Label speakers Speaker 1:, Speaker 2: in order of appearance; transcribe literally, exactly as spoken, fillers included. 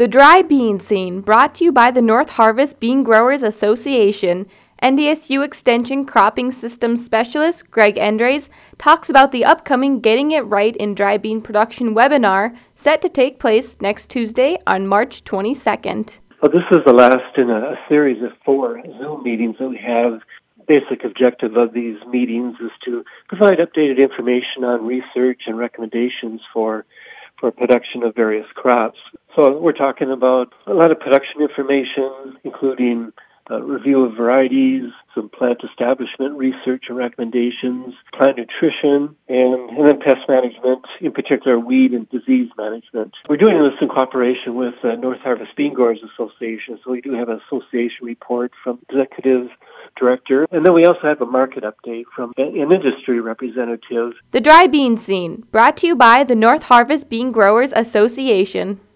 Speaker 1: The Dry Bean Scene, brought to you by the North Harvest Bean Growers Association. N D S U Extension Cropping Systems Specialist Greg Endres talks about the upcoming Getting It Right in Dry Bean Production webinar set to take place next Tuesday on March twenty-second.
Speaker 2: Well, this is the last in a, a series of four Zoom meetings that we have. Basic objective of these meetings is to provide updated information on research and recommendations for for production of various crops. So we're talking about a lot of production information, including a review of varieties, some plant establishment research and recommendations, plant nutrition, and, and then pest management, in particular weed and disease management. We're doing this in cooperation with the North Harvest Bean Growers Association, so we do have an association report from executive director, and then we also have a market update from an industry representative.
Speaker 1: The Dry Bean Scene, brought to you by the North Harvest Bean Growers Association.